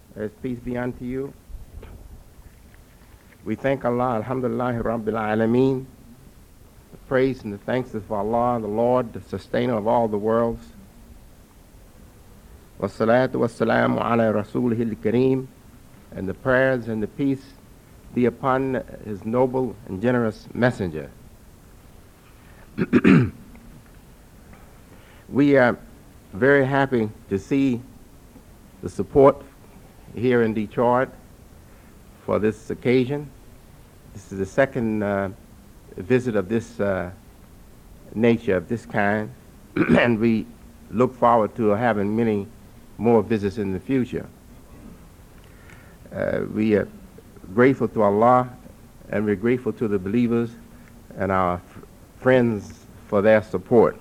As peace be unto you. We thank Allah, Alhamdulillah, Rabbil Alameen. The praise and the thanks is for Allah, the Lord, the sustainer of all the worlds. Wassalatu wassalamu ala Rasulihil Kareem. And the prayers and the peace be upon his noble and generous messenger. We are very happy to see the support here in Detroit for this occasion. This is the second visit of this nature, of this kind, and we look forward to having many more visits in the future. We are grateful to Allah, and we're grateful to the believers and our friends for their support.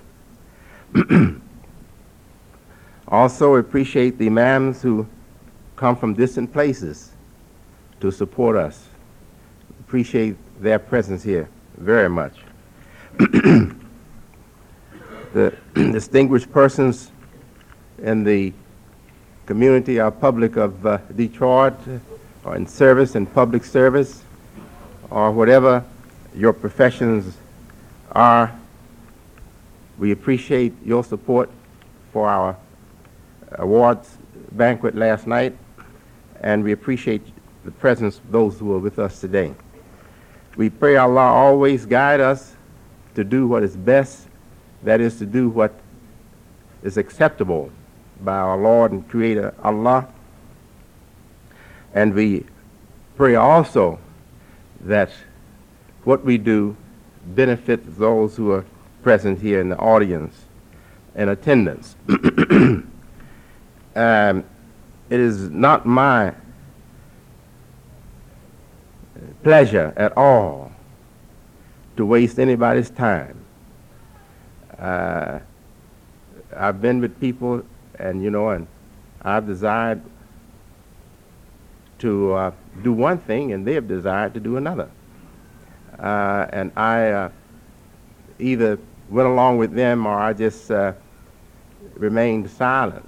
Also appreciate the imams who come from distant places to support us. Appreciate their presence here very much. The distinguished persons in the community or public of Detroit, or in service and public service, or whatever your professions are, we appreciate your support for our awards banquet last night, and we appreciate the presence of those who are with us today. We pray Allah always guide us to do what is best, that is to do what is acceptable by our Lord and Creator Allah. And we pray also that what we do benefits those who are present here in the audience and attendance. It is not my pleasure at all to waste anybody's time. I've been with people, and I've desired to do one thing, and they have desired to do another. And I either went along with them, or I just remained silent,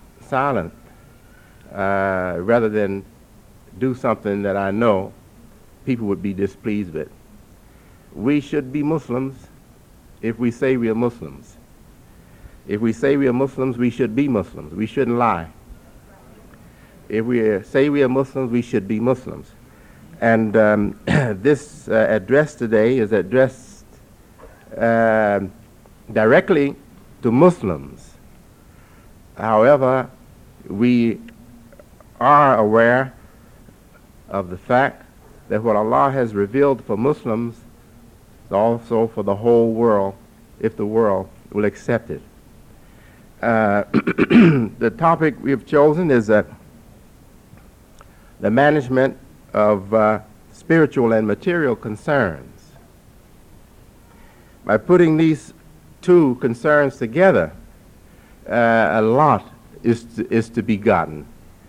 rather than do something that I know people would be displeased with. We should be Muslims if we say we are Muslims. If we say we are Muslims, we should be Muslims. We shouldn't lie. If we say we are Muslims, we should be Muslims. And this address today is addressed directly to Muslims. However, we are aware of the fact that what Allah has revealed for Muslims is also for the whole world, if the world will accept it. The topic we've chosen is the management of spiritual and material concerns. By putting these two concerns together, a lot is to be gotten.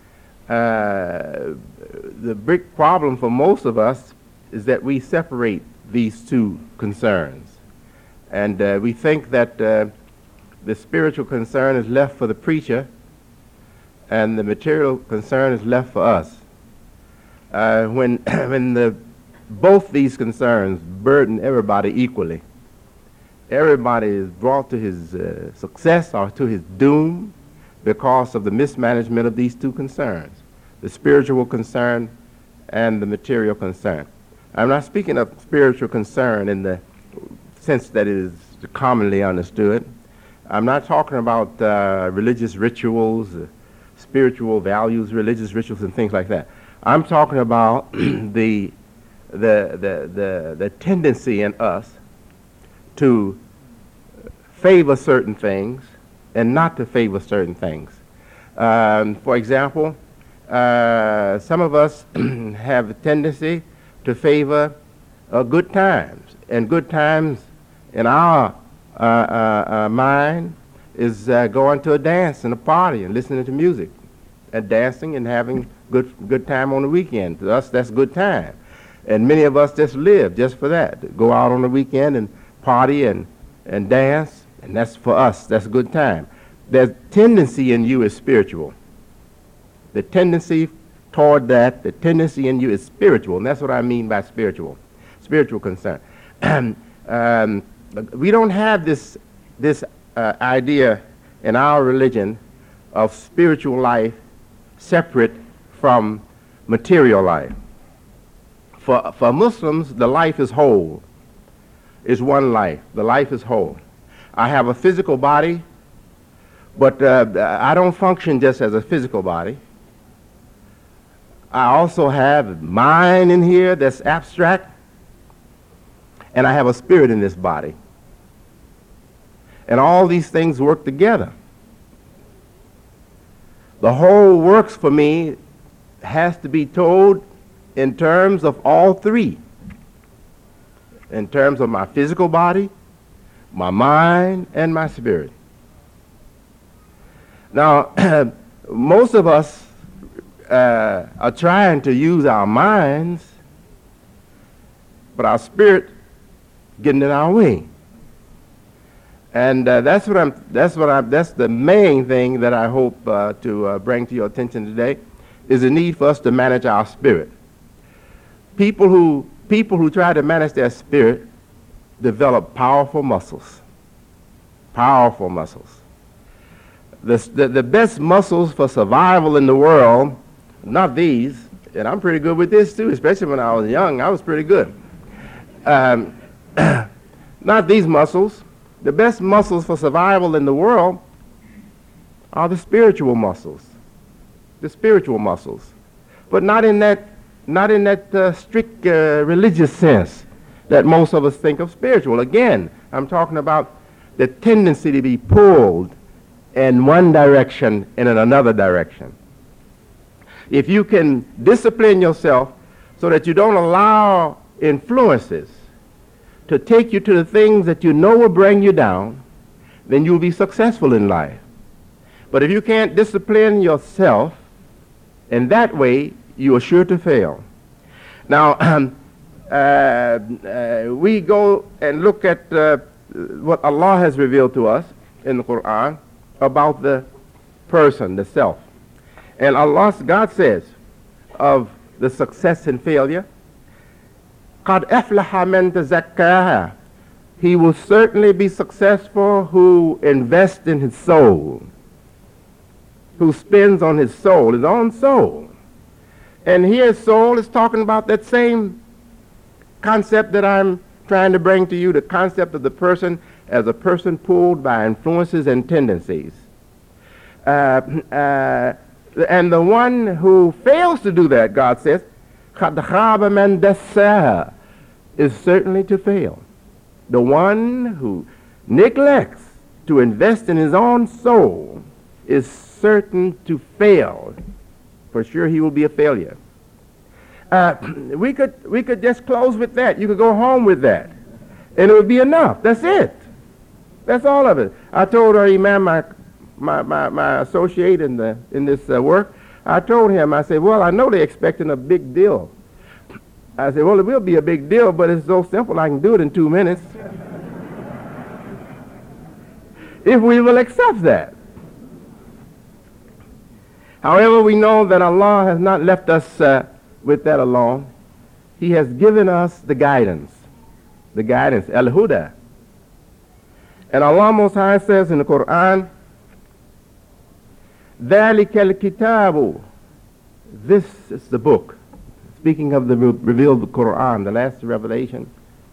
The big problem for most of us is that we separate these two concerns. And we think that the spiritual concern is left for the preacher and the material concern is left for us. When both these concerns burden everybody equally, everybody is brought to his success or to his doom because of the mismanagement of these two concerns, the spiritual concern and the material concern. I'm not speaking of spiritual concern in the sense that it is commonly understood. I'm not talking about religious rituals, spiritual values, religious rituals and things like that. I'm talking about the tendency in us to favor certain things and not to favor certain things. For example, some of us have a tendency to favor good times, and good times in our mind is going to a dance and a party and listening to music and dancing and having good time on the weekend. To us, that's good time. And many of us just live just for that. Go out on the weekend and party and dance, and that's for us, that's a good time. The tendency in you is spiritual. The tendency toward that, the tendency in you is spiritual, and that's what I mean by spiritual concern. We don't have this idea in our religion of spiritual life separate from material life. For Muslims, the life is whole. It's one life. The life is whole. I have a physical body, but I don't function just as a physical body. I also have mind in here that's abstract, and I have a spirit in this body. And all these things work together. The whole works for me has to be told in terms of all three. In terms of my physical body, my mind, and my spirit. Now, most of us are trying to use our minds, but our spirit getting in our way. And that's the main thing that I hope to bring to your attention today, is the need for us to manage our spirit. People who try to manage their spirit develop powerful muscles. Powerful muscles. The best muscles for survival in the world, not these, and I'm pretty good with this too, especially when I was young, I was pretty good. Not these muscles. The best muscles for survival in the world are the spiritual muscles. The spiritual muscles. But not in that strict religious sense that most of us think of spiritual. Again, I'm talking about the tendency to be pulled in one direction and in another direction. If you can discipline yourself so that you don't allow influences to take you to the things that you know will bring you down, then you'll be successful in life. But if you can't discipline yourself in that way, you are sure to fail. Now, we go and look at what Allah has revealed to us in the Quran about the person, the self. And God says of the success and failure, قَدْ أَفْلَحَ مَنْ تَزَكَّاهَا. He will certainly be successful who invests in his soul, who spends on his soul, his own soul. And here soul is talking about that same concept that I'm trying to bring to you, the concept of the person as a person pulled by influences and tendencies. And the one who fails to do that, God says, قَدْ خَابَ مَنْ دَسَّاهَا, is certainly to fail. The one who neglects to invest in his own soul is certain to fail. For sure he will be a failure. We could just close with that. You could go home with that, and it would be enough. That's it. That's all of it. I told our Imam, my associate in this work, I told him, I said, well, I know they're expecting a big deal. I said, well, it will be a big deal, but it's so simple I can do it in 2 minutes. If we will accept that. However, we know that Allah has not left us with that alone. He has given us the guidance, al-huda. And Allah Most High says in the Quran, ذَلِكَ الْكِتَابُ, this is the book. Speaking of the revealed Quran, the last revelation.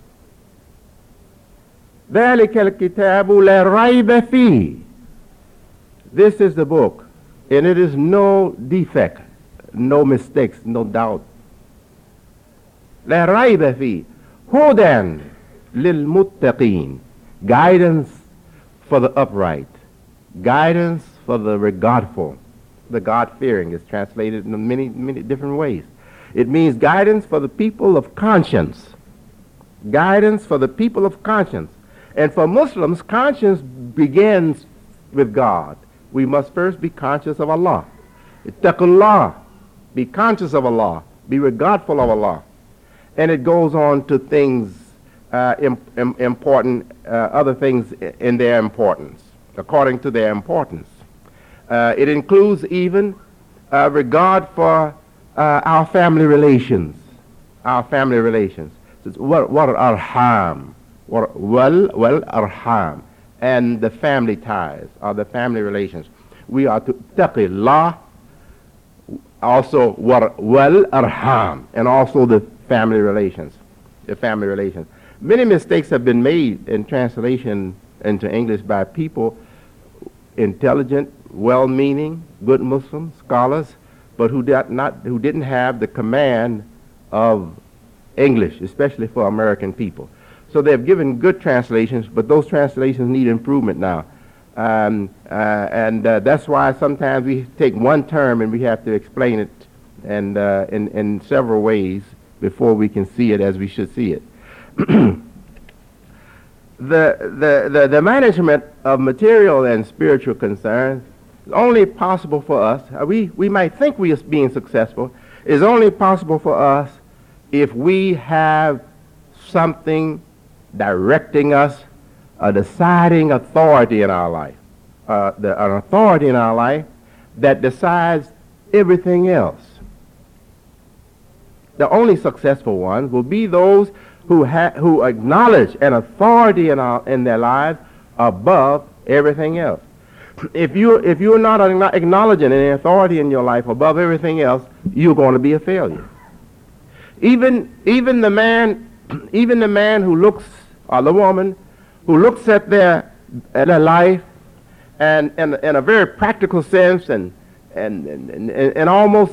ذَلِكَ الْكِتَابُ لَا رَيْبَ فِيهِ. This is the book, and it is no defect, no mistakes, no doubt. لَا رَيْبَ فِيهِ هُدًى لِلْمُتَّقِينَ. Guidance for the upright. Guidance for the regardful. The God-fearing is translated in many, many different ways. It means guidance for the people of conscience. Guidance for the people of conscience. And for Muslims, conscience begins with God. We must first be conscious of Allah. Ittaqullah. Be conscious of Allah. Be regardful of Allah. And it goes on to things important, other things in their importance, according to their importance. It includes even regard for our family relations. Our family relations. What are arham? Well, arham. And the family ties, or the family relations. We are to taqillah, also wal arham, and also the family relations. The family relations. Many mistakes have been made in translation into English by people, intelligent, well-meaning, good Muslims, scholars, but who didn't have the command of English, especially for American people. So they've given good translations, but those translations need improvement now. That's why sometimes we take one term and we have to explain it and in several ways before we can see it as we should see it. The management of material and spiritual concerns is only possible for us. We might think we are being successful. Is only possible for us if we have something directing us, a deciding authority in our life, an authority in our life that decides everything else. The only successful ones will be those who acknowledge an authority in their lives above everything else. If you're not acknowledging an authority in your life above everything else, you're going to be a failure. Even the man who looks, or the woman who looks at their life and in a very practical sense and almost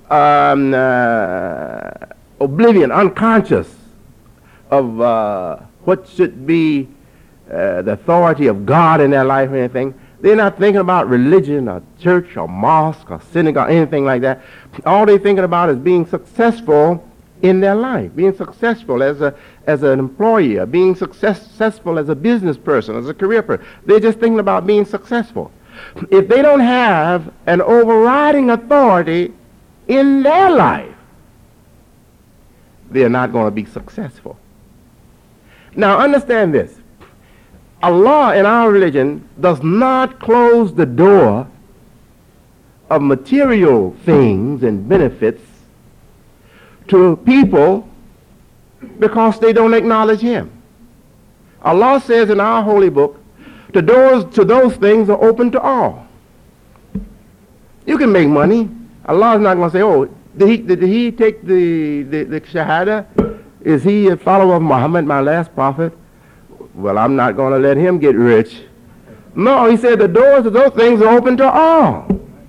oblivion, unconscious of what should be the authority of God in their life or anything. They're not thinking about religion or church or mosque or synagogue, anything like that. All they're thinking about is being successful in their life, being successful as an employee, or being successful as a business person, as a career person. They're just thinking about being successful. If they don't have an overriding authority in their life, they're not going to be successful. Now understand this. Allah in our religion does not close the door of material things and benefits to people because they don't acknowledge Him. Allah says in our holy book, the doors to those things are open to all. You can make money. Allah is not going to say, oh, did he take the Shahada? Is he a follower of Muhammad, my last prophet? Well, I'm not going to let him get rich. No, he said the doors to those things are open to all.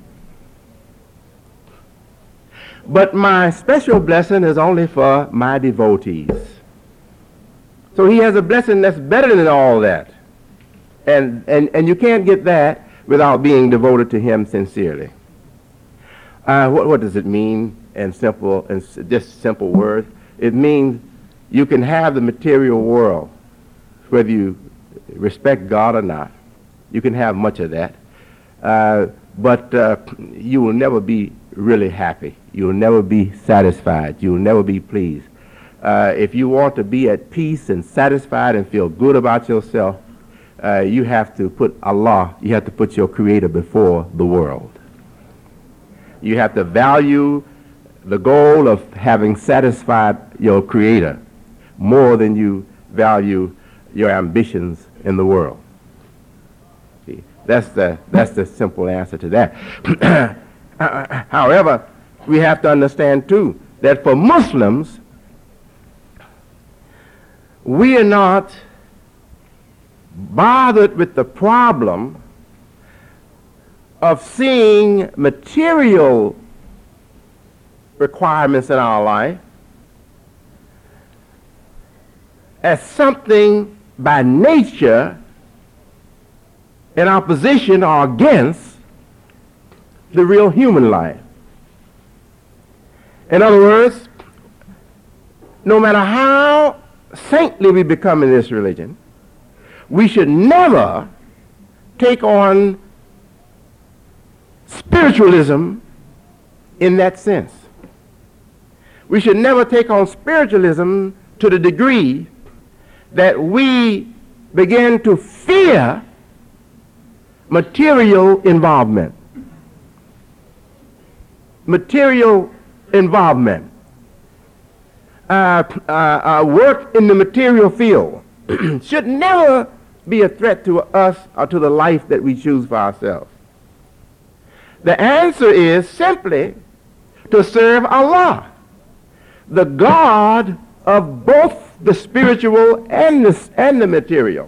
But my special blessing is only for my devotees. So he has a blessing that's better than all that. And you can't get that without being devoted to him sincerely. What does it mean in just simple words? It means you can have the material world, whether you respect God or not. You can have much of that. But you will never be really happy. You will never be satisfied. You will never be pleased. If you want to be at peace and satisfied and feel good about yourself, you have to put Allah, you have to put your Creator before the world. You have to value the goal of having satisfied your Creator more than you value your ambitions in the world. See, that's the simple answer to that. However, we have to understand too that for Muslims, we are not bothered with the problem of seeing material requirements in our life as something by nature in opposition or against the real human life. In other words, no matter how saintly we become in this religion, we should never take on spiritualism in that sense. We should never take on spiritualism to the degree that we begin to fear material involvement. Material involvement, work in the material field should never be a threat to us or to the life that we choose for ourselves. The answer is simply to serve Allah, the God of both the spiritual and the material.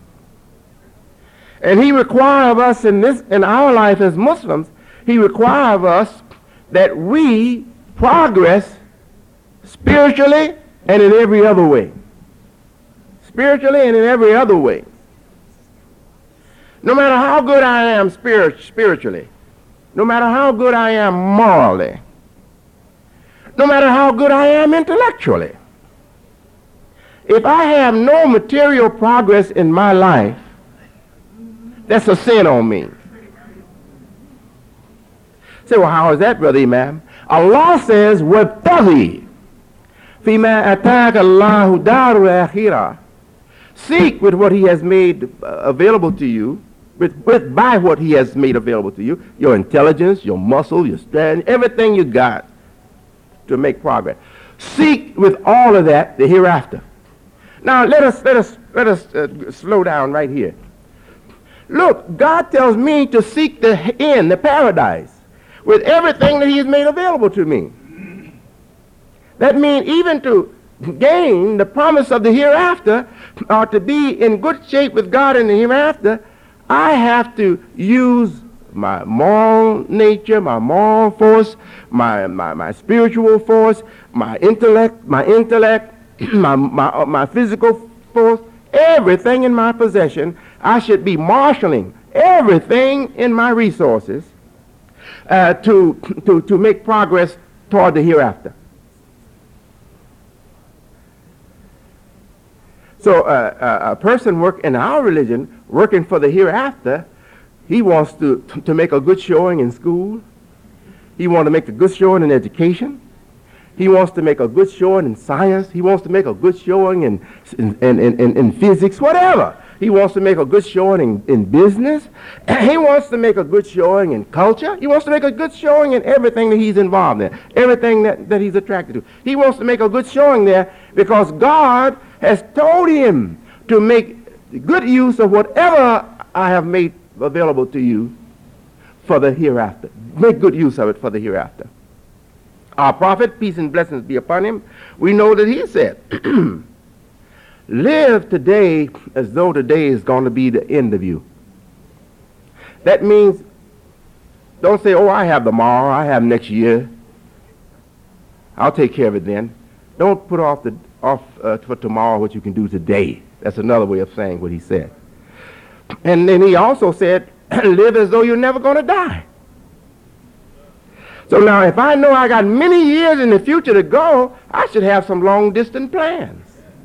And he requires of us in our life as Muslims, he requires of us that we progress spiritually and in every other way. Spiritually and in every other way. No matter how good I am spiritually, no matter how good I am morally, no matter how good I am intellectually, if I have no material progress in my life, that's a sin on me. Say, well, how is that, Brother Imam? Allah says, وَابْتَغِي فِيمَا أَتَاكَ اللَّهُ دَارُ الْآخِرَةِ. Seek with what he has made available to you, by what he has made available to you, your intelligence, your muscle, your strength, everything you got to make progress. Seek with all of that the hereafter. Now let us slow down right here. Look, God tells me to seek the end, the paradise, with everything that he has made available to me. That means even to gain the promise of the hereafter, or to be in good shape with God in the hereafter, I have to use my moral nature, my moral force, my spiritual force, my intellect, my physical force, everything in my possession. I should be marshaling everything in my resources to make progress toward the hereafter. So a person in our religion, working for the hereafter, he wants to make a good showing in school. He wants to make a good showing in education. He wants to make a good showing in science. He wants to make a good showing in physics, whatever. He wants to make a good showing in business. He wants to make a good showing in culture. He wants to make a good showing in everything that he's involved in, everything that he's attracted to. He wants to make a good showing there because God has told him to make good use of whatever I have made available to you for the hereafter. Make good use of it for the hereafter. Our prophet, peace and blessings be upon him, we know that he said, live today as though today is going to be the end of you. That means don't say, oh, I have tomorrow, I have next year, I'll take care of it then. Don't put off for tomorrow what you can do today. That's another way of saying what he said. And then he also said, live as though you're never going to die. So now if I know I got many years in the future to go, I should have some long-distance plans.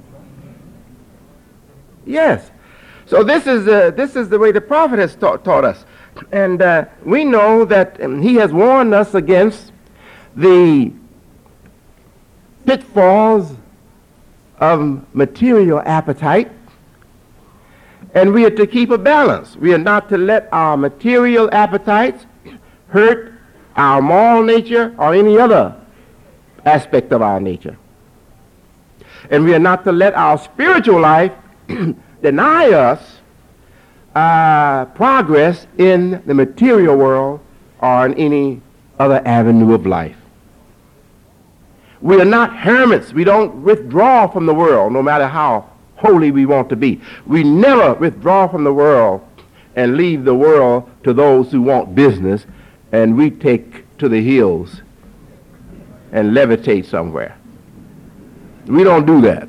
Yes. So this is the way the prophet has taught us. And we know that he has warned us against the pitfalls of material appetite, and we are to keep a balance. We are not to let our material appetites hurt our moral nature or any other aspect of our nature. And we are not to let our spiritual life deny us progress in the material world or in any other avenue of life. We are not hermits. We don't withdraw from the world no matter how holy we want to be. We never withdraw from the world and leave the world to those who want business, and we take to the hills and levitate somewhere. We don't do that.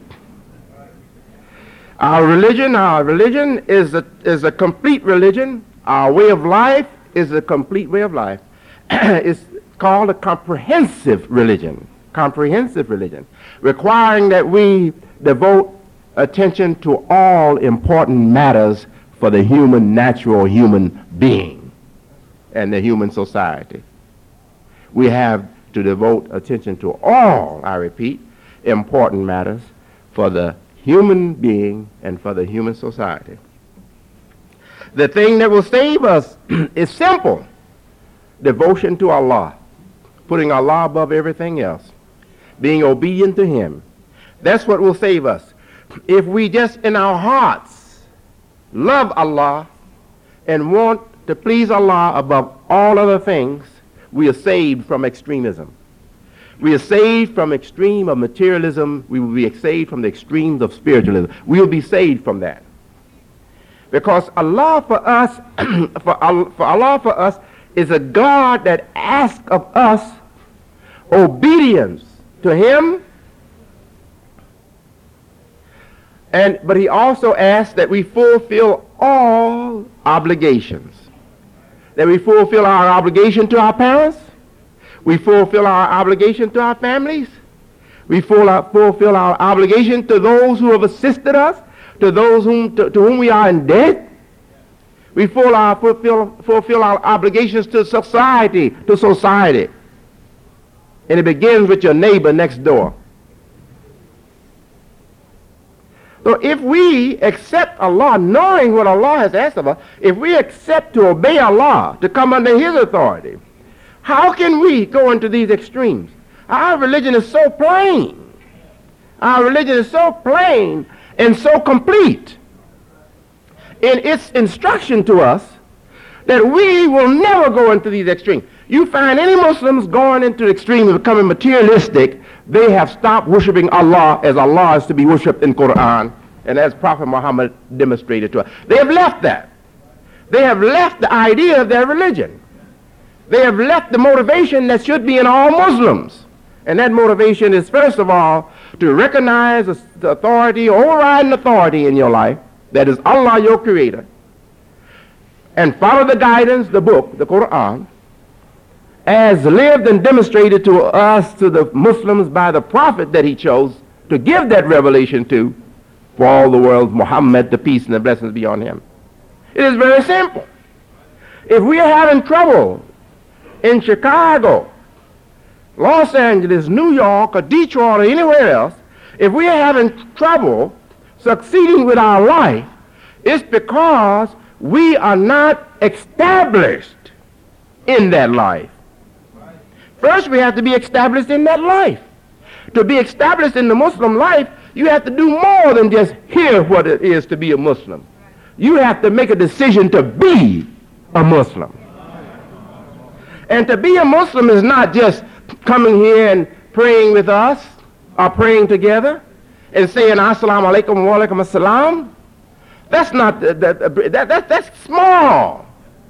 Our religion is a complete religion. Our way of life is a complete way of life. It's called a comprehensive religion, requiring that we devote attention to all important matters for the natural human being and the human society. We have to devote attention to all, I repeat, important matters for the human being and for the human society. The thing that will save us is simple: devotion to Allah, putting Allah above everything else, being obedient to him. That's what will save us. If we just in our hearts love Allah and want to please Allah above all other things, we are saved from extremism. We are saved from extreme of materialism. We will be saved from the extremes of spiritualism. We will be saved from that. Because Allah for us, Allah for us is a God that asks of us obedience to him, but he also asks that we fulfill all obligations. That we fulfill our obligation to our parents, we fulfill our obligation to our families, we fulfill our obligation to those who have assisted us, to those to whom we are in debt. We fulfill our obligations to society, And it begins with your neighbor next door. So if we accept Allah, knowing what Allah has asked of us, if we accept to obey Allah, to come under his authority, how can we go into these extremes? Our religion is so plain. Our religion is so plain and so complete in its instruction to us that we will never go into these extremes. You find any Muslims going into the extreme of becoming materialistic, they have stopped worshiping Allah as Allah is to be worshipped in Quran and as Prophet Muhammad demonstrated to us. They have left that. They have left the idea of their religion. They have left the motivation that should be in all Muslims. And that motivation is, first of all, to recognize the authority, overriding authority in your life, that is Allah, your creator, and follow the guidance, the book, the Quran, as lived and demonstrated to us, to the Muslims, by the prophet that he chose to give that revelation to, for all the world, Muhammad, the peace and the blessings be on him. It is very simple. If we are having trouble in Chicago, Los Angeles, New York, or Detroit, or anywhere else, if we are having trouble succeeding with our life, it's because we are not established in that life. First, we have to be established in that life. To be established in the Muslim life, you have to do more than just hear what it is to be a Muslim. You have to make a decision to be a Muslim. And to be a Muslim is not just coming here and praying with us, or praying together, and saying Assalamu alaikum wa alaikum assalam. That's not, that's small.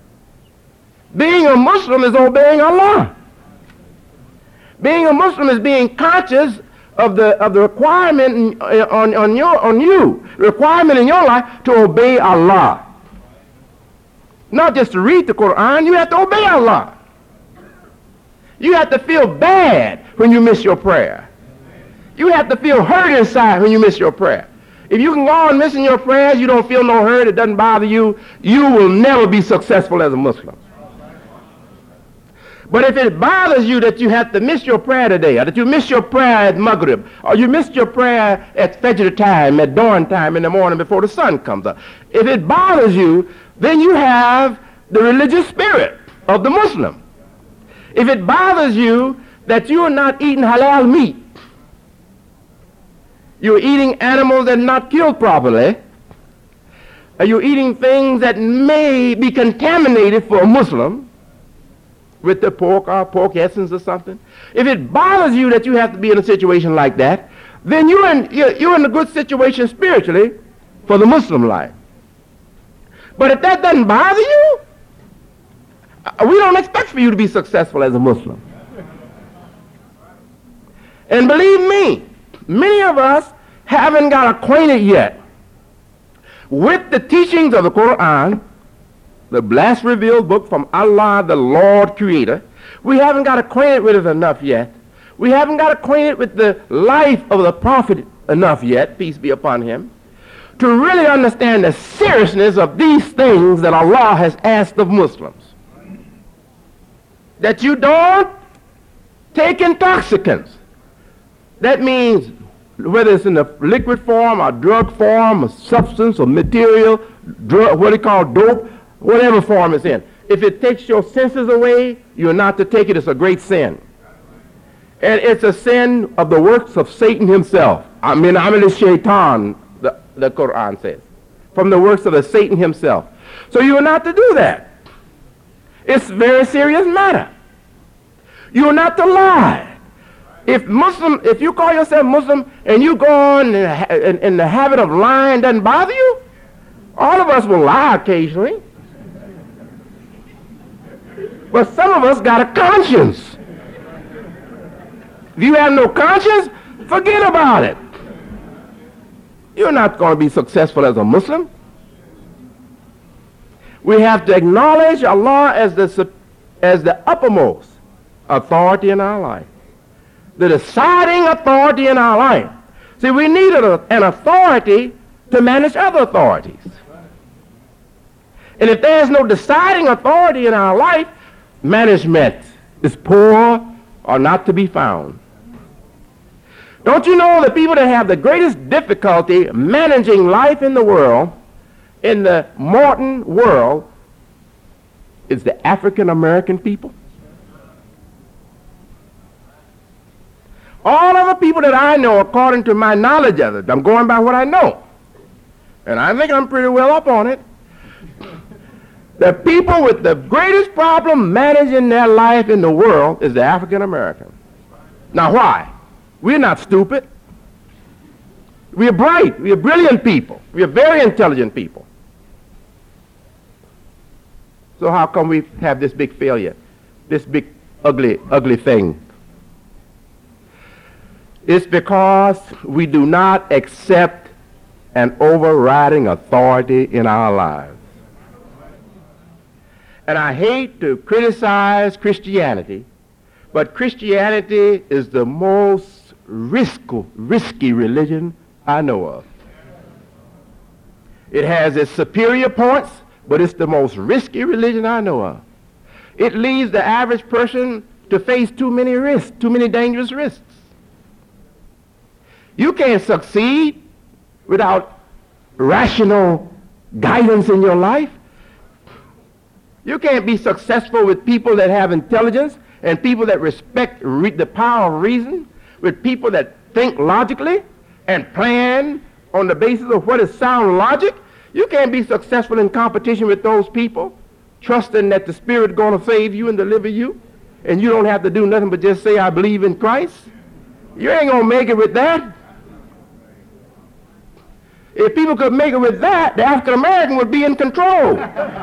Being a Muslim is obeying Allah. Being a Muslim is being conscious of the requirement on you, requirement in your life to obey Allah. Not just to read the Quran, you have to obey Allah. You have to feel bad when you miss your prayer. You have to feel hurt inside when you miss your prayer. If you can go on missing your prayers, you don't feel no hurt, it doesn't bother you, you will never be successful as a Muslim. But if it bothers you that you have to miss your prayer today, or that you miss your prayer at Maghrib, or you missed your prayer at Fajr time, at dawn time in the morning before the sun comes up, if it bothers you, then you have the religious spirit of the Muslim. If it bothers you that you are not eating halal meat, you're eating animals that are not killed properly, or you're eating things that may be contaminated for a Muslim with the pork or pork essence or something. If it bothers you that you have to be in a situation like that, then you're in a good situation spiritually for the Muslim life. But if that doesn't bother you, we don't expect for you to be successful as a Muslim. And believe me, many of us haven't got acquainted yet with the teachings of the Quran, the blessed revealed book from Allah, the Lord Creator. We haven't got acquainted with it enough yet. We haven't got acquainted with the life of the Prophet enough yet, peace be upon him, to really understand the seriousness of these things that Allah has asked of Muslims. That you don't take intoxicants. That means whether it's in a liquid form or drug form or substance or material, drug, what they call dope, whatever form it's in. If it takes your senses away, you're not to take it. It's a great sin. And it's a sin of the works of Satan himself. Shaitan, the Quran says. From the works of the Satan himself. So you are not to do that. It's a very serious matter. You are not to lie. If you call yourself Muslim and you go on in the habit of lying doesn't bother you, all of us will lie occasionally. But some of us got a conscience. If you have no conscience, forget about it. You're not going to be successful as a Muslim. We have to acknowledge Allah as the uppermost authority in our life. The deciding authority in our life. See, we need an authority to manage other authorities. And if there's no deciding authority in our life, management is poor or not to be found. Don't you know the people that have the greatest difficulty managing life in the world, in the modern world, is the African American people? All of the people that I know, according to my knowledge of it, I'm going by what I know, and I think I'm pretty well up on it, the people with the greatest problem managing their life in the world is the African American. Now why? We're not stupid. We're bright. We're brilliant people. We're very intelligent people. So how come we have this big failure? This big ugly thing? It's because we do not accept an overriding authority in our lives. And I hate to criticize Christianity, but Christianity is the most risky religion I know of. It has its superior points, but it's the most risky religion I know of. It leads the average person to face too many risks, too many dangerous risks. You can't succeed without rational guidance in your life. You can't be successful with people that have intelligence and people that respect the power of reason, with people that think logically and plan on the basis of what is sound logic. You can't be successful in competition with those people, trusting that the Spirit is going to save you and deliver you, and you don't have to do nothing but just say, I believe in Christ. You ain't going to make it with that. If people could make it with that, the African American would be in control.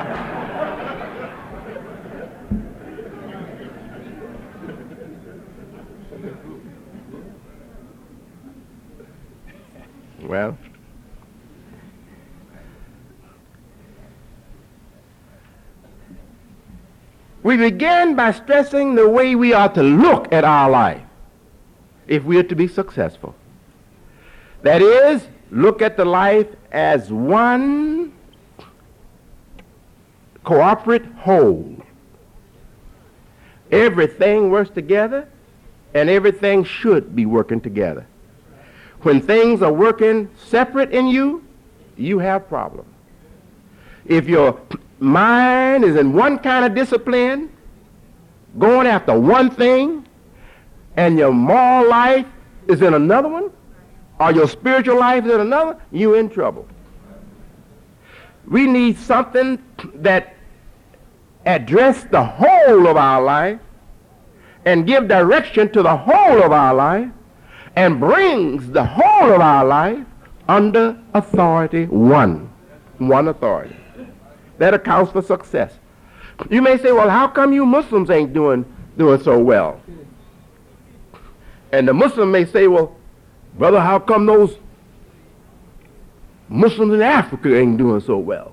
Well, we begin by stressing the way we are to look at our life if we are to be successful. That is, look at the life as one cooperative whole. Everything works together, and everything should be working together. When things are working separate in you, you have problems. If your mind is in one kind of discipline, going after one thing, and your moral life is in another one, or your spiritual life is in another, you're in trouble. We need something that addresses the whole of our life and give direction to the whole of our life and brings the whole of our life under authority, one authority. That accounts for success. You may say, well, how come you Muslims ain't doing so well? And the Muslim may say, well, brother, how come those Muslims in Africa ain't doing so well?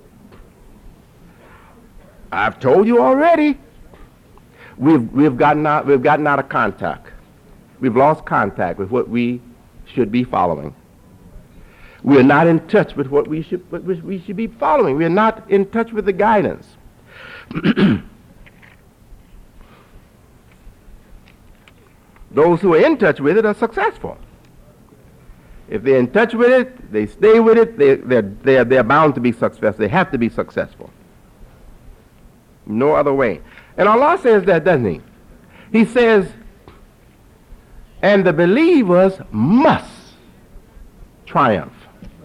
I've told you already. We've gotten out of contact. We've lost contact with what we should be following. We're not in touch with what we should be following. We're not in touch with the guidance. Those who are in touch with it are successful. If they're in touch with it, they stay with it, they're bound to be successful. They have to be successful. No other way. And Allah says that, doesn't He? He says, And the believers must triumph.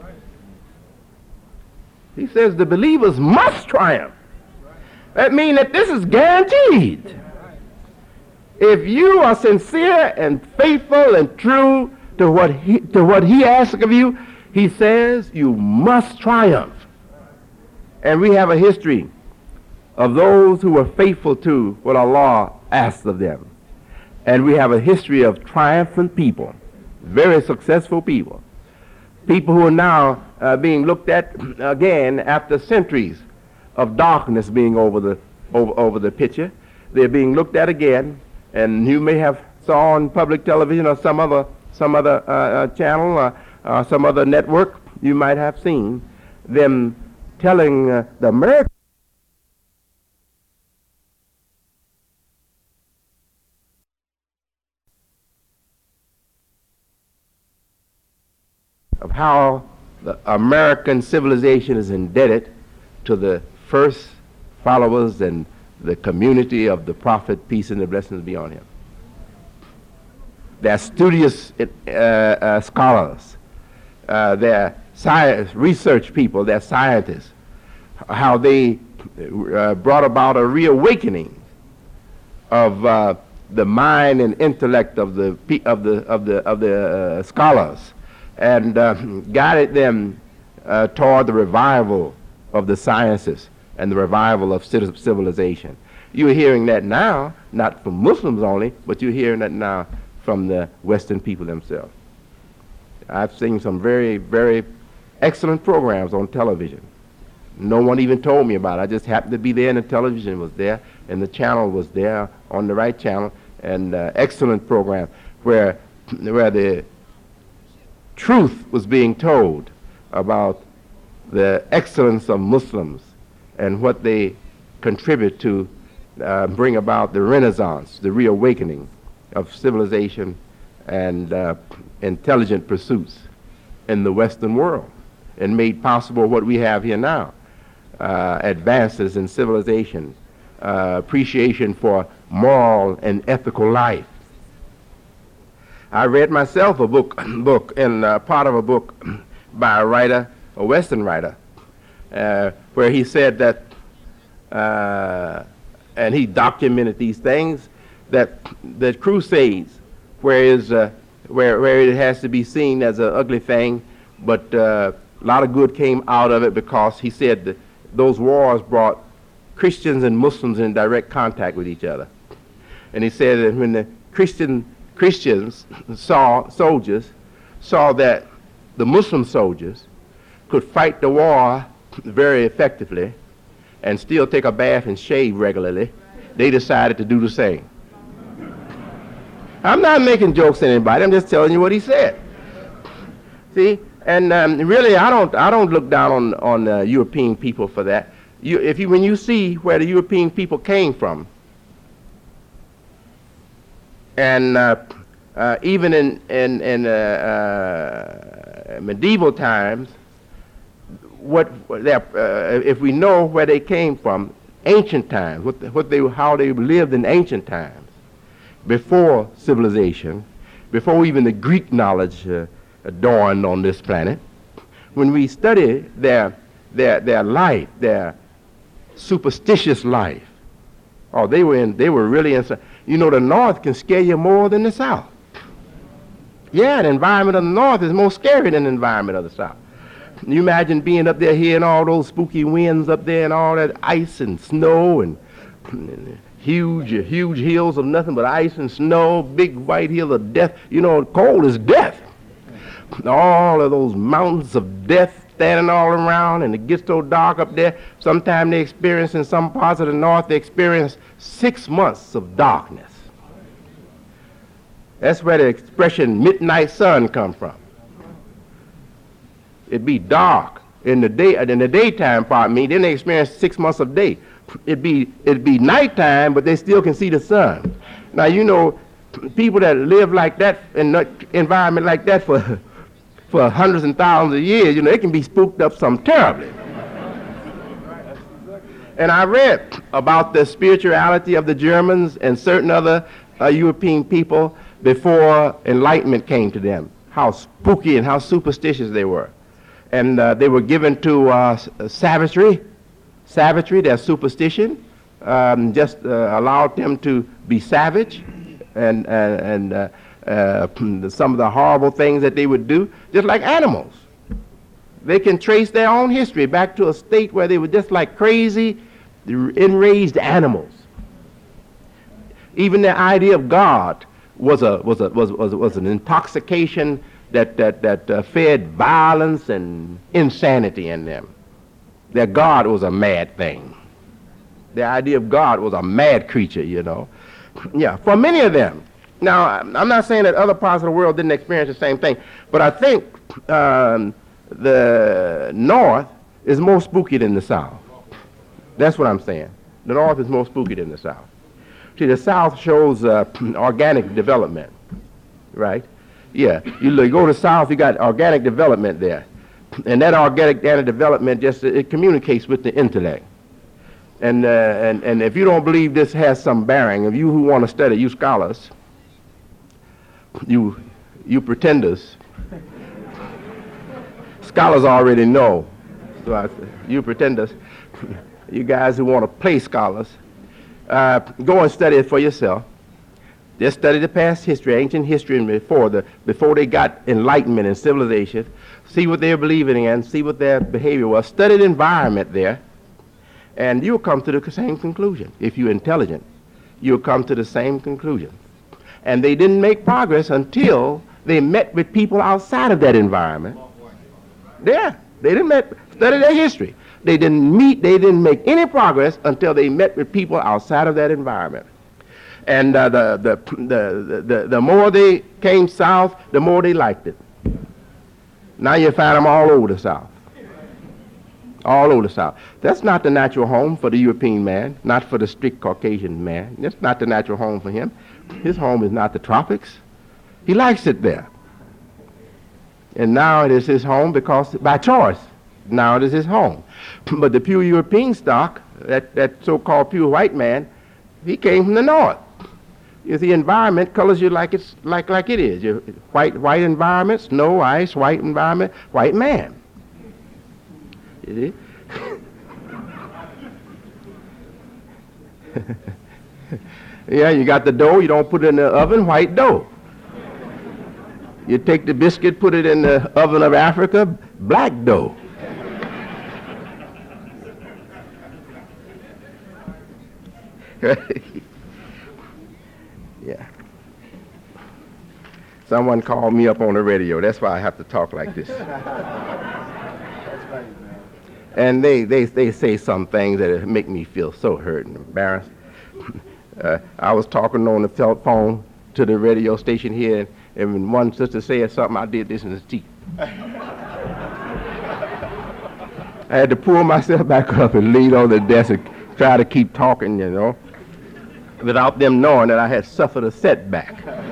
He says the believers must triumph. That means that this is guaranteed. If you are sincere and faithful and true to what he asks of you, he says you must triumph. And we have a history of those who were faithful to what Allah asked of them. And we have a history of triumphant people, very successful people, people who are now being looked at again after centuries of darkness being over the picture. They're being looked at again, and you may have saw on public television or some other channel or some other network, you might have seen them telling the American of how the American civilization is indebted to the first followers and the community of the Prophet, peace and the blessings be on him. They're studious scholars, they're science research people, they're scientists, how they brought about a reawakening of the mind and intellect of the scholars, and guided them toward the revival of the sciences and the revival of civilization. You're hearing that now, not from Muslims only, but you're hearing that now from the Western people themselves. I've seen some very, very excellent programs on television. No one even told me about it. I just happened to be there, and the television was there, and the channel was there on the right channel, and excellent program where the truth was being told about the excellence of Muslims and what they contribute to bring about the renaissance, the reawakening of civilization and intelligent pursuits in the Western world, and made possible what we have here now, advances in civilization, appreciation for moral and ethical life. I read myself a book and part of a book by a writer, a Western writer, where he said that, and he documented these things, that the Crusades, where it has to be seen as an ugly thing, but a lot of good came out of it, because he said that those wars brought Christians and Muslims in direct contact with each other. And he said that when the Christians soldiers saw that the Muslim soldiers could fight the war very effectively and still take a bath and shave regularly, they decided to do the same. I'm not making jokes at anybody. I'm just telling you what he said. See, and really, I don't look down on European people for that. When you see where the European people came from, and even in medieval times, if we know where they came from, ancient times, how they lived in ancient times, before civilization, before even the Greek knowledge dawned on this planet, when we study their life, their superstitious life, they were really inside. You know, the North can scare you more than the South. Yeah, the environment of the North is more scary than the environment of the South. You imagine being up there, hearing all those spooky winds up there and all that ice and snow and huge hills of nothing but ice and snow, big white hills of death. You know, cold is death. All of those mountains of death standing all around, and it gets so dark up there. Sometimes they experience, in some parts of the North, they experience 6 months of darkness. That's where the expression midnight sun comes from. It'd be dark in the daytime part, then they experience 6 months of day. It'd be nighttime, but they still can see the sun. Now, you know, people that live like that in an environment like that for hundreds and thousands of years, you know, they can be spooked up some terribly. And I read about the spirituality of the Germans and certain other European people before enlightenment came to them, how spooky and how superstitious they were. And they were given to savagery, their superstition, just allowed them to be savage, and some of the horrible things that they would do, just like animals. They can trace their own history back to a state where they were just like crazy, enraged animals. Even their idea of God was an intoxication that fed violence and insanity in them. Their God was a mad thing. Their idea of God was a mad creature, you know. Yeah, for many of them. Now, I'm not saying that other parts of the world didn't experience the same thing, but I think the North is more spooky than the South. That's what I'm saying. The North is more spooky than the South. See, the South shows organic development, right? Yeah, you go to the South, you got organic development there. And that organic development just, it communicates with the intellect. And if you don't believe this has some bearing, if you who want to study, you scholars, you pretenders, scholars already know. So you pretenders, you guys who want to play scholars, go and study it for yourself. Just study the past history, ancient history, and before they got enlightenment and civilization. See what they're believing in, see what their behavior was. Study the environment there, and you'll come to the same conclusion. If you're intelligent, you'll come to the same conclusion. And they didn't make progress until they met with people outside of that environment. Yeah, they didn't study their history. They didn't make any progress until they met with people outside of that environment. And the more they came south, the more they liked it. Now you find them all over the South. All over the South. That's not the natural home for the European man, not for the strict Caucasian man. That's not the natural home for him. His home is not the tropics. He likes it there. And now it is his home because, by choice, now it is his home. But the pure European stock, that so-called pure white man, he came from the North. The environment colors you like it's like it is. Your white environment, snow, ice, white environment, white man. You see? Yeah, you got the dough, you don't put it in the oven, white dough. You take the biscuit, put it in the oven of Africa, black dough. Yeah. Someone called me up on the radio. That's why I have to talk like this. And they say some things that make me feel so hurt and embarrassed. I was talking on the phone to the radio station here, and when one sister said something, I did this in his teeth. I had to pull myself back up and lean on the desk and try to keep talking, you know, without them knowing that I had suffered a setback.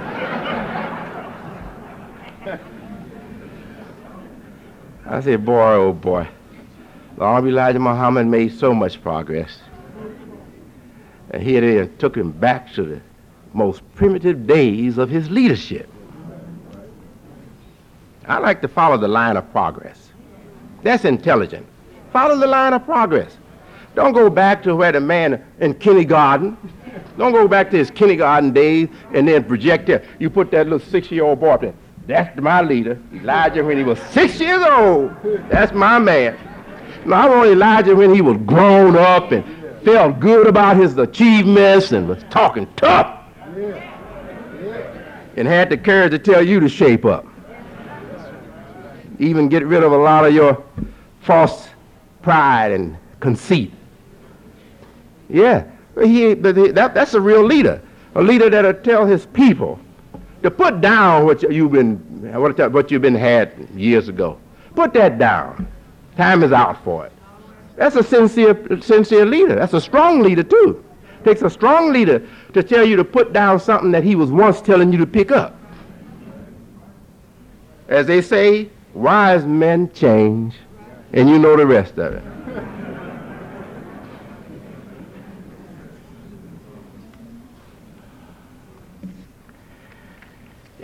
I said, boy, oh boy, the Honorable Elijah Muhammad made so much progress. And here they took him back to the most primitive days of his leadership. I like to follow the line of progress. That's intelligent. Follow the line of progress. Don't go back to where the man in kindergarten, don't go back to his kindergarten days and then project it. You put that little 6-year-old boy up there. That's my leader, Elijah, when he was 6 years old. That's my man. No, I want Elijah when he was grown up and felt good about his achievements and was talking tough and had the courage to tell you to shape up. Even get rid of a lot of your false pride and conceit. Yeah, that's a real leader. A leader that'll tell his people to put down what you've been had years ago. Put that down. Time is out for it. That's a sincere leader. That's a strong leader too. It takes a strong leader to tell you to put down something that he was once telling you to pick up. As they say, wise men change, and you know the rest of it.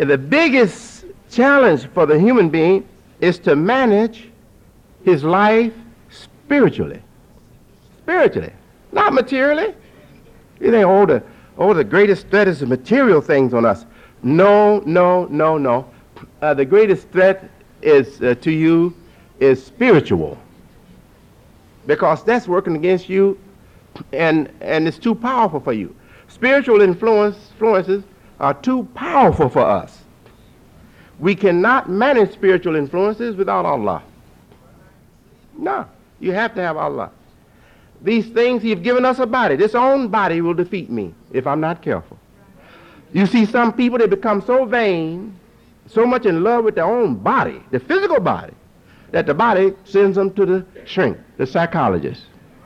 the biggest challenge for the human being is to manage his life spiritually. Spiritually, not materially. You think, the greatest threat is the material things on us. No. The greatest threat is to you is spiritual, because that's working against you, and it's too powerful for you. Spiritual influences are too powerful for us. We cannot manage spiritual influences without Allah. No, you have to have Allah. These things, He's given us a body. This own body will defeat me if I'm not careful. You see some people, they become so vain, so much in love with their own body, the physical body, that the body sends them to the shrink, the psychologist.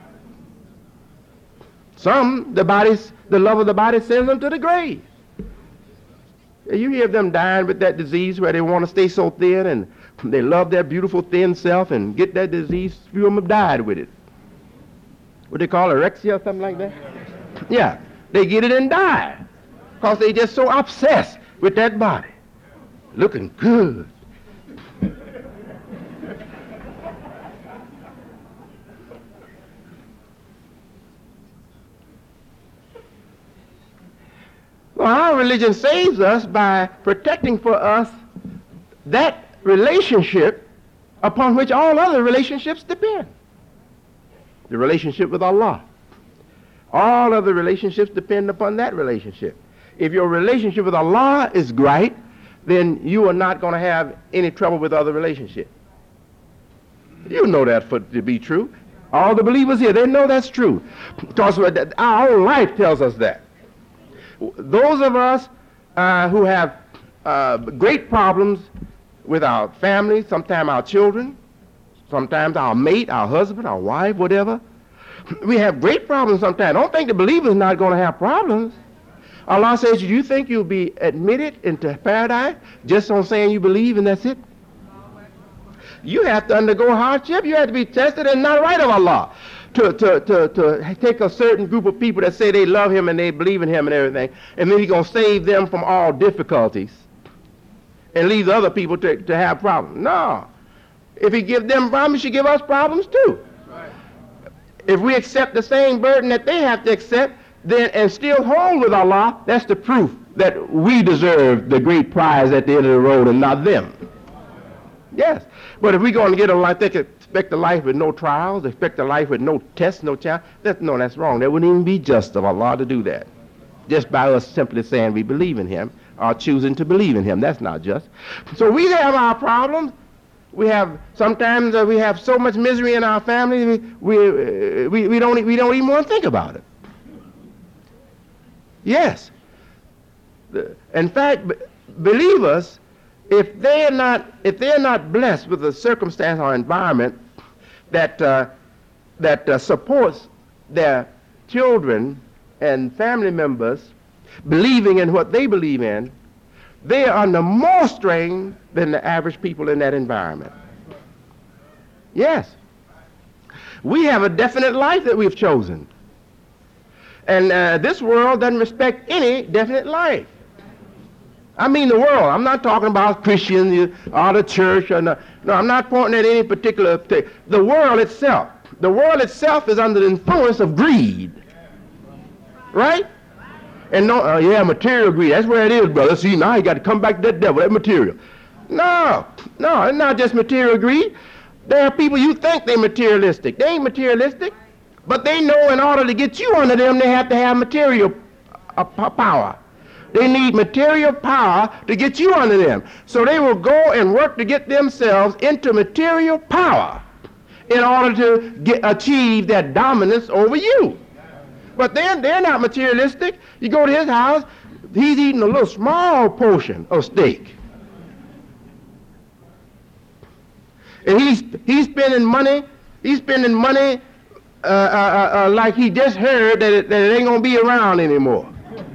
Some, the love of the body sends them to the grave. You hear them dying with that disease where they want to stay so thin, and they love their beautiful thin self and get that disease. Few of them have died with it. What they call anorexia or something like that? Yeah, they get it and die because they just so obsessed with that body. Looking good. Well, our religion saves us by protecting for us that relationship upon which all other relationships depend. The relationship with Allah. All other relationships depend upon that relationship. If your relationship with Allah is right, then you are not going to have any trouble with other relationships. You know that to be true. All the believers here, they know that's true, because our own life tells us that. Those of us who have great problems with our family, sometimes our children, sometimes our mate, our husband, our wife, whatever, we have great problems sometimes. Don't think the believer is not going to have problems. Allah says, do you think you'll be admitted into paradise just on saying you believe and that's it? You have to undergo hardship. You have to be tested and not right of Allah. To take a certain group of people that say they love Him and they believe in Him and everything, and then He's going to save them from all difficulties and leave the other people to have problems. No. If He gives them problems, He should give us problems too. Right. If we accept the same burden that they have to accept, then and still hold with Allah, that's the proof that we deserve the great prize at the end of the road and not them. Yes. But if we're going to get a life, they could expect a life with no trials, expect a life with no tests, no challenge. That's wrong. That wouldn't even be just of Allah to do that. Just by us simply saying we believe in Him or choosing to believe in Him. That's not just. So we have our problems. Sometimes we have so much misery in our family, we don't even want to think about it. Yes. In fact, believers, if they're not blessed with a circumstance or environment that supports their children and family members believing in what they believe in, they are under more strain than the average people in that environment. Yes. We have a definite life that we've chosen. And this world doesn't respect any definite life. I mean the world. I'm not talking about Christians or the church. No, I'm not pointing at any particular thing. The world itself. The world itself is under the influence of greed. Right? And material greed. That's where it is, brother. See, now you got to come back to that devil, that material. No, it's not just material greed. There are people you think they're materialistic. They ain't materialistic. But they know in order to get you under them, they have to have material power. They need material power to get you under them. So they will go and work to get themselves into material power in order to achieve that dominance over you. But they're not materialistic. You go to his house, he's eating a little small portion of steak. And he's spending money. He's spending money like he just heard that it ain't going to be around anymore.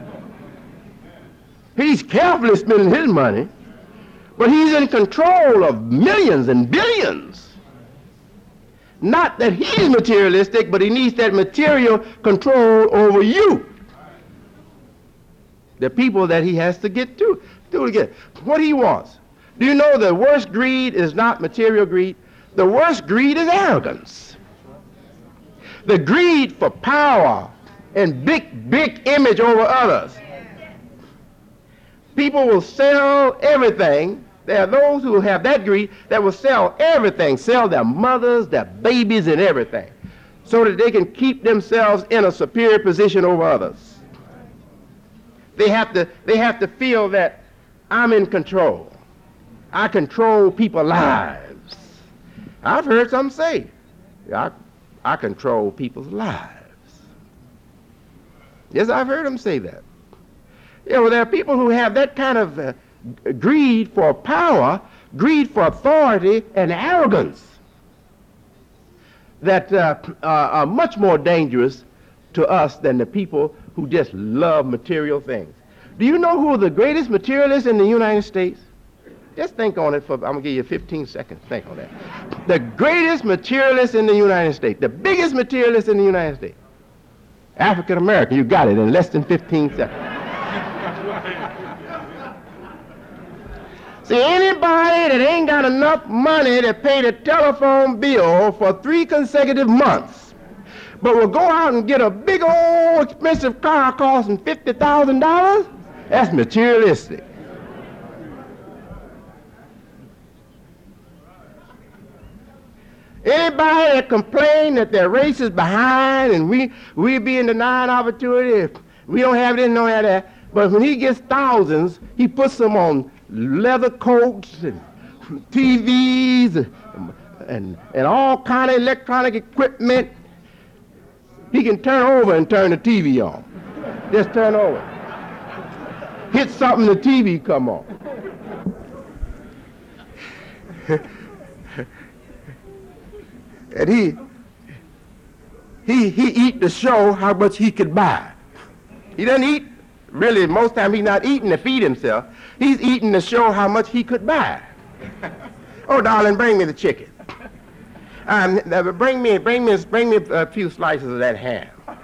He's carefully spending his money, but he's in control of millions and billions. Not that he's materialistic, but he needs that material control over you. The people that he has to get to. Do it again. What he wants. Do you know the worst greed is not material greed? The worst greed is arrogance. The greed for power and big image over others. People will sell everything. There are those who have that greed that will sell everything, sell their mothers, their babies, and everything, so that they can keep themselves in a superior position over others. They have to feel that I'm in control. I control people's lives. I've heard some say, I control people's lives. Yes, I've heard them say that. Well, there are people who have that kind of greed for power, greed for authority, and arrogance that are much more dangerous to us than the people who just love material things. Do you know who are the greatest materialists in the United States? Just think on it I'm going to give you 15 seconds. Think on that. The greatest materialist in the United States, the biggest materialist in the United States, African American. You got it in less than 15 seconds. See, anybody that ain't got enough money to pay the telephone bill for 3 consecutive months, but will go out and get a big old expensive car costing $50,000, that's materialistic. Anybody that complain that their race is behind and we being denied opportunity, we don't have this, don't have that, but when he gets thousands, he puts them on leather coats and TVs and all kind of electronic equipment. He can turn over and turn the TV on. Just turn over. Hit something, the TV come on. And he eat to show how much he could buy. He doesn't eat, really, most time he's not eating to feed himself. He's eating to show how much he could buy. Oh, darling, bring me the chicken. Bring me a few slices of that ham.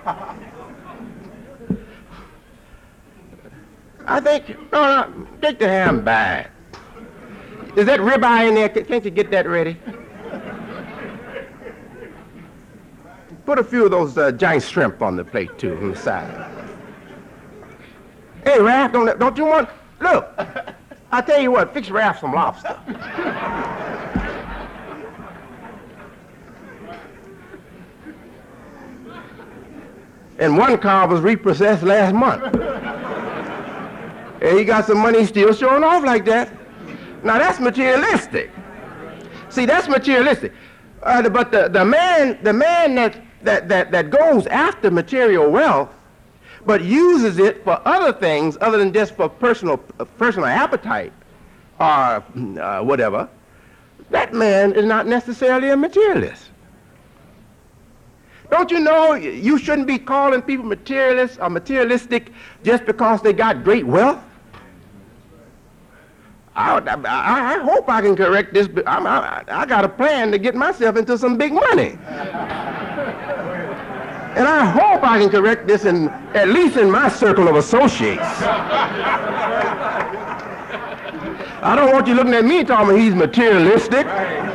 I think, no, take the ham back. Is that ribeye in there? Can't you get that ready? Put a few of those giant shrimp on the plate, too, on the side. Hey, Raph, don't you want... Look, I tell you what, fix Raph some lobster. And one car was repossessed last month. And he got some money still showing off like that. Now, that's materialistic. See, that's materialistic. But the man that goes after material wealth, but uses it for other things other than just for personal appetite or whatever, that man is not necessarily a materialist. Don't you know you shouldn't be calling people materialists or materialistic just because they got great wealth? I hope I can correct this, but I got a plan to get myself into some big money. And I hope I can correct this at least in my circle of associates. I don't want you looking at me talking about he's materialistic.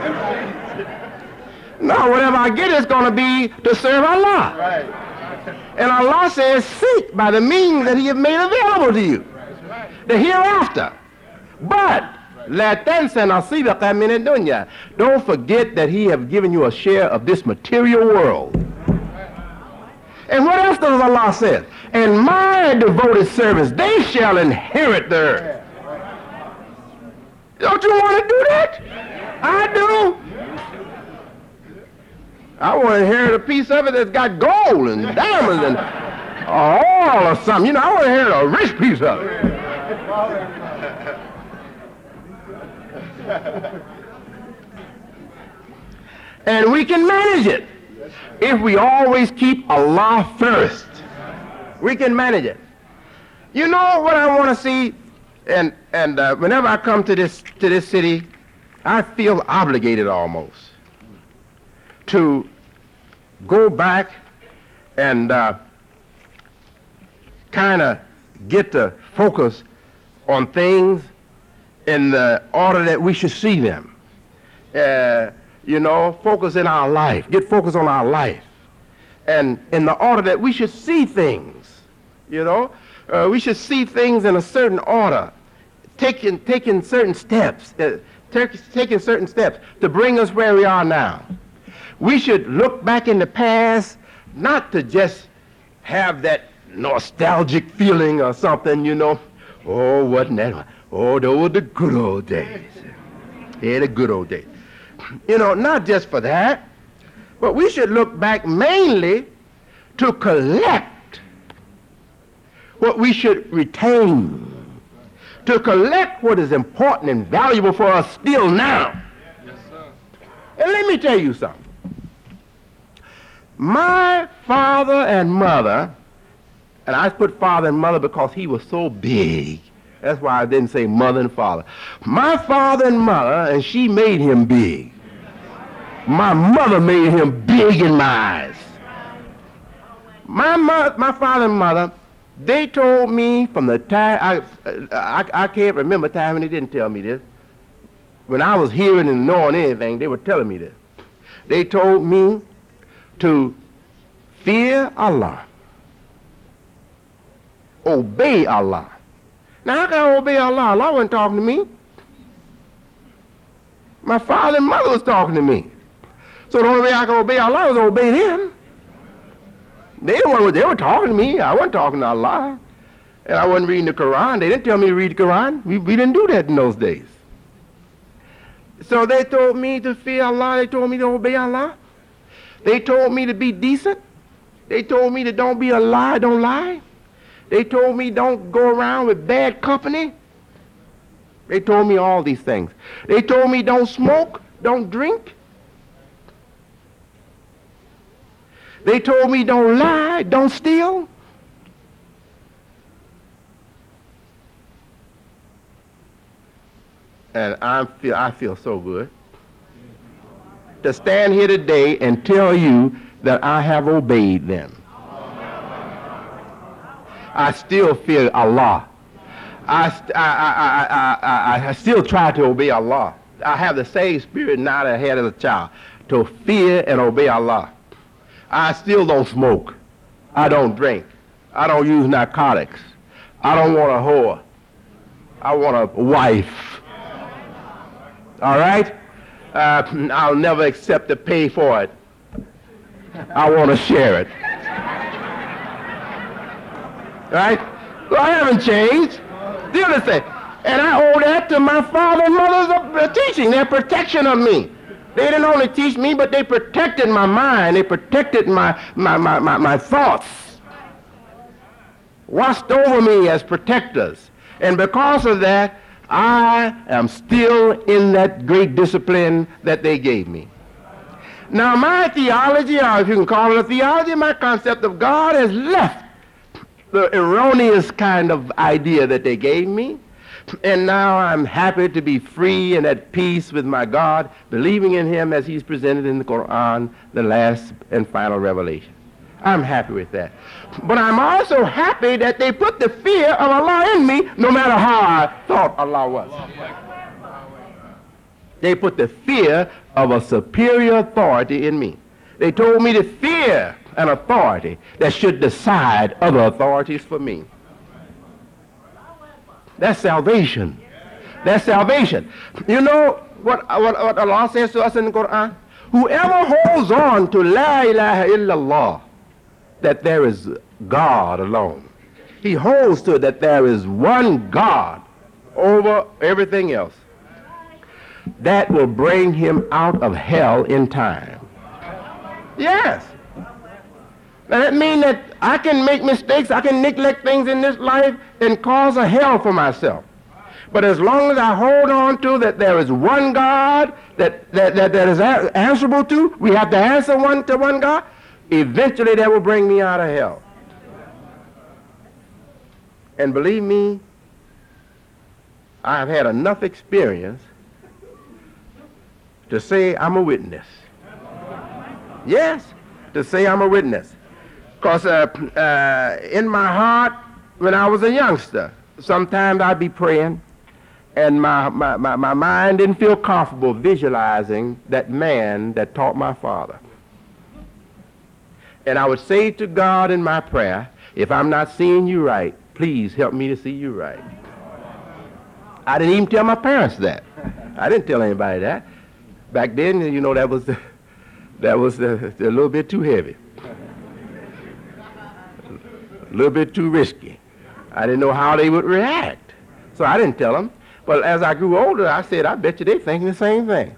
No, whatever I get is going to be to serve Allah. And Allah says, seek by the means that he has made available to you. The hereafter. But لا تنسى نصيبك من الدنيا. Don't forget that he has given you a share of this material world. And what else does Allah say? And my devoted servants, they shall inherit the earth. Don't you want to do that? I do. I want to inherit a piece of it that's got gold and diamonds and oil or something. You know, I want to inherit a rich piece of it. And we can manage it if we always keep Allah first. We can manage it. You know what I want to see, and whenever I come to this city, I feel obligated almost to go back and kind of get the focus on things in the order that we should see them. Focus in our life. Get focused on our life. And in the order that we should see things, we should see things in a certain order, taking certain steps, taking certain steps to bring us where we are now. We should look back in the past, not to just have that nostalgic feeling or something, Oh, wasn't that? Oh, those were the good old days. Yeah, the good old days. Not just for that, but we should look back mainly to collect what we should retain, to collect what is important and valuable for us still now. Yes, sir. And let me tell you something. My father and mother, and I put father and mother because he was so big. That's why I didn't say mother and father. My father and mother, and she made him big. My mother made him big in my eyes. My father and mother, they told me from the time, I can't remember the time when they didn't tell me this. When I was hearing and knowing anything, they were telling me this. They told me to fear Allah, obey Allah. Now, how can I obey Allah? Allah wasn't talking to me. My father and mother was talking to me. So the only way I could obey Allah was to obey them. They were talking to me. I wasn't talking to Allah. And I wasn't reading the Quran. They didn't tell me to read the Quran. We didn't do that in those days. So they told me to fear Allah. They told me to obey Allah. They told me to be decent. They told me to don't be a lie, don't lie. They told me don't go around with bad company. They told me all these things. They told me don't smoke, don't drink. They told me don't lie, don't steal. And I feel so good to stand here today and tell you that I have obeyed them. I still fear Allah. I still try to obey Allah. I have the same spirit now that I had as a child, to fear and obey Allah. I still don't smoke. I don't drink. I don't use narcotics. I don't want a whore. I want a wife. All right? I'll never accept to pay for it. I want to share it. Right? So I haven't changed. Still the same. And I owe that to my father and mother's teaching, their protection of me. They didn't only teach me, but they protected my mind. They protected my thoughts. Watched over me as protectors. And because of that, I am still in that great discipline that they gave me. Now my theology, or if you can call it a theology, my concept of God has left the erroneous kind of idea that they gave me. And now I'm happy to be free and at peace with my God, believing in him as he's presented in the Quran, the last and final revelation. I'm happy with that. But I'm also happy that they put the fear of Allah in me, no matter how I thought Allah was. They put the fear of a superior authority in me. They told me to fear an authority that should decide other authorities for me. That's salvation. That's salvation. You know what Allah says to us in the Quran? Whoever holds on to La ilaha illallah, that there is God alone. He holds to it that there is one God over everything else. That will bring him out of hell in time. Yes. Now that means that I can make mistakes, I can neglect things in this life and cause a hell for myself. But as long as I hold on to that there is one God that is answerable to, we have to answer to one God, eventually that will bring me out of hell. And believe me, I have had enough experience to say I'm a witness. Yes, to say I'm a witness. Because in my heart, when I was a youngster, sometimes I'd be praying, and my mind didn't feel comfortable visualizing that man that taught my father. And I would say to God in my prayer, if I'm not seeing you right, please help me to see you right. I didn't even tell my parents that. I didn't tell anybody that. Back then, you know, that was a little bit too heavy. A little bit too risky. I didn't know how they would react. So I didn't tell them. But as I grew older, I said, I bet you they're thinking the same thing.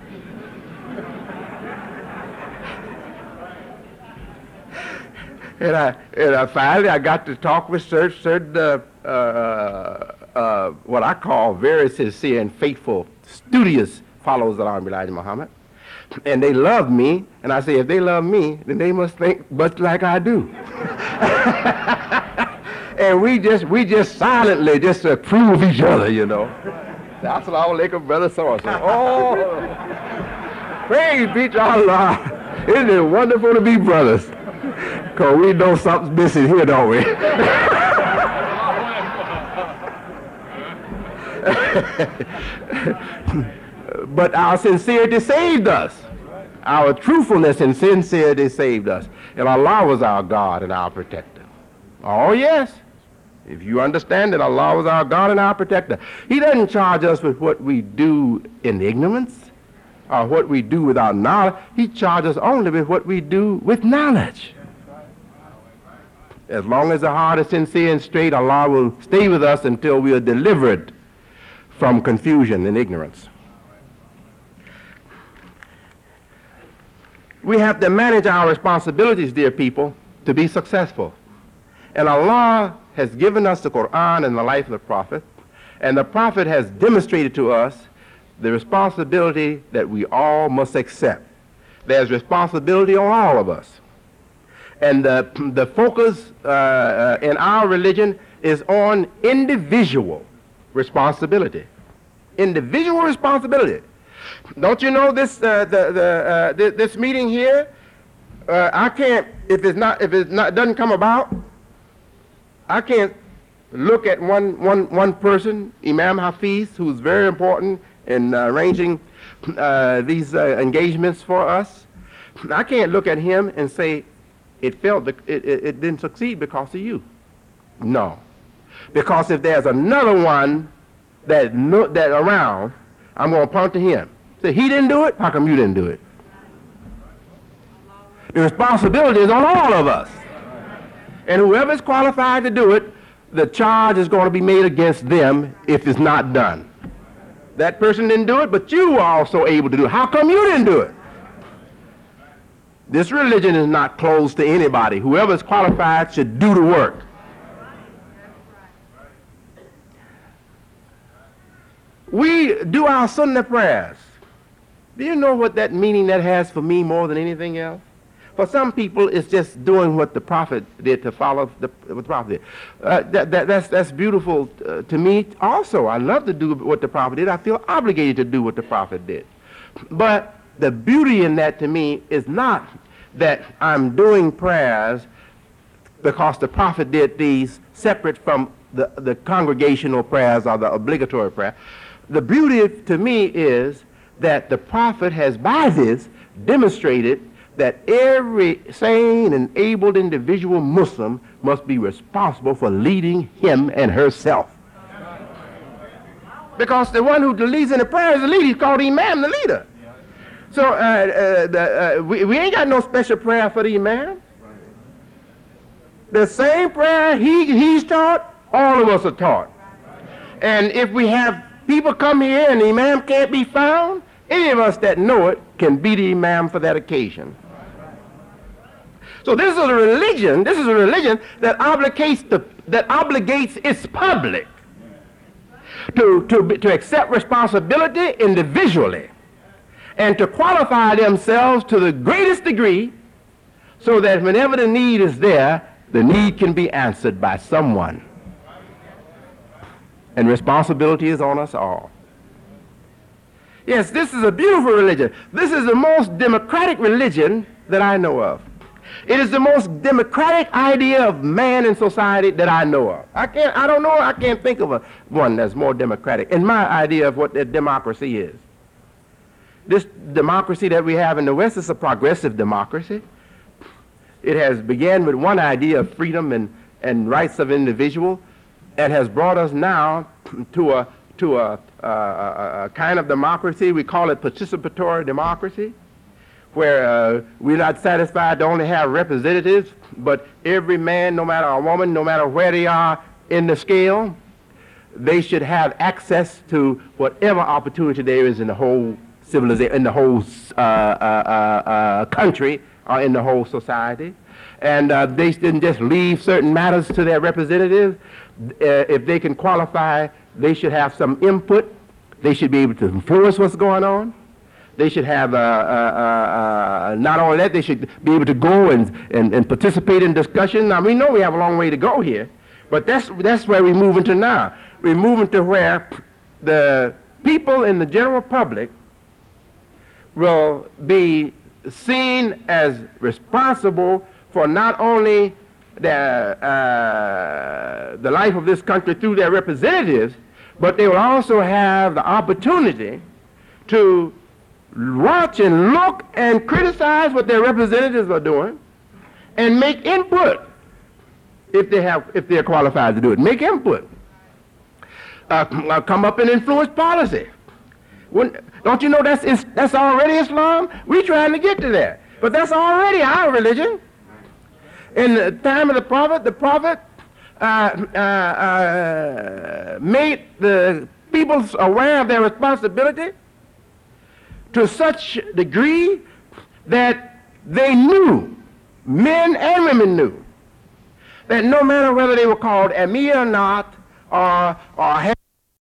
And I finally got to talk with certain what I call very sincere and faithful, studious followers of Elijah Muhammad. And they love me, and I say, if they love me, then they must think much like I do. And we just silently just approve each other, you know. Assalamu alaikum, brother so-and-so. Oh, praise be to Allah. Isn't it wonderful to be brothers? Because we know something's missing here, don't we? But our sincerity saved us. Our truthfulness and sincerity saved us. And Allah was our God and our protector. Oh, yes. If you understand that Allah was our God and our protector. He doesn't charge us with what we do in ignorance or what we do without knowledge. He charges us only with what we do with knowledge. As long as the heart is sincere and straight, Allah will stay with us until we are delivered from confusion and ignorance. We have to manage our responsibilities, dear people, to be successful. And Allah has given us the Quran and the life of the Prophet, and the Prophet has demonstrated to us the responsibility that we all must accept. There's responsibility on all of us. And the focus in our religion is on individual responsibility. Individual responsibility. Don't you know this this meeting here? I can't, if it doesn't come about, I can't look at one person, Imam Hafiz, who's very important in arranging these engagements for us. I can't look at him and say it didn't succeed because of you. No, because if there's another one that around, I'm going to point to him. Say, he didn't do it, how come you didn't do it? The responsibility is on all of us. And whoever is qualified to do it, the charge is going to be made against them if it's not done. That person didn't do it, but you were also able to do it. How come you didn't do it? This religion is not closed to anybody. Whoever is qualified should do the work. We do our Sunnah prayers. Do you know what that meaning that has for me more than anything else? For some people, it's just doing what the Prophet did, to follow what the Prophet did. That's beautiful to me also. I love to do what the Prophet did. I feel obligated to do what the Prophet did. But the beauty in that to me is not that I'm doing prayers because the Prophet did these separate from the congregational prayers or the obligatory prayer. The beauty to me is that the Prophet has by this demonstrated that every sane and able individual Muslim must be responsible for leading him and herself. Because the one who leads in the prayer is the leader. He's called Imam, the leader. So we ain't got no special prayer for the Imam. The same prayer he's taught, all of us are taught. And if we have people come here and the Imam can't be found, any of us that know it can be the Imam for that occasion. So this is a religion that obligates its public to accept responsibility individually and to qualify themselves to the greatest degree so that whenever the need is there, the need can be answered by someone. And responsibility is on us all. Yes, this is a beautiful religion. This is the most democratic religion that I know of. It is the most democratic idea of man in society that I know of. I can't think of one that's more democratic in my idea of what democracy is. This democracy that we have in the West is a progressive democracy. It has began with one idea of freedom and rights of individual, and has brought us now to a kind of democracy. We call it participatory democracy, where we're not satisfied to only have representatives, but every man, no matter a woman, no matter where they are in the scale, they should have access to whatever opportunity there is in the whole civilization, in the whole country, or in the whole society. And they shouldn't just leave certain matters to their representatives. If they can qualify, they should have some input. They should be able to influence what's going on. They should have, not only that, they should be able to go and participate in discussion. Now, we know we have a long way to go here, but that's where we're moving to now. We're moving to where the people in the general public will be seen as responsible for not only the life of this country through their representatives, but they will also have the opportunity to watch and look and criticize what their representatives are doing and make input if they're qualified to do it. Make input. Come up and influence policy. Don't you know that's already Islam? We're trying to get to that. But that's already our religion. In the time of the Prophet made the people aware of their responsibility to such degree that they knew, men and women knew, that no matter whether they were called Emir or not, or